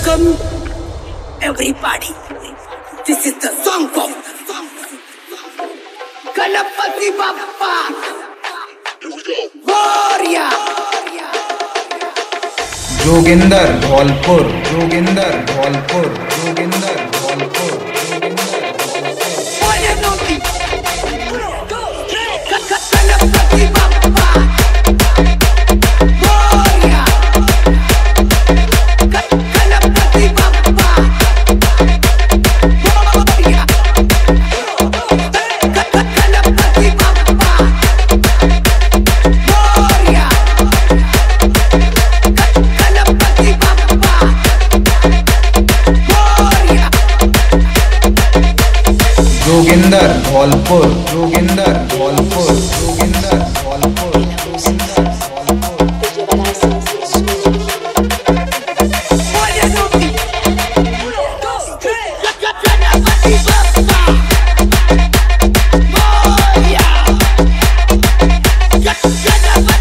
Welcome everybody. This is the song of Ganapati Bappa Warrior. Joginder Dholpur, Joginder Dholpur, Joginder Dholpur, Joginder Ganapati Bappa Warrior. Ganapati Bappa Warrior. Ganapati Bappa Warrior. Ganapati Bappa Warrior. Joginder Dholpur, Joginder Dholpur, Joginder Dholpur, Joginder Dholpur. Ganapati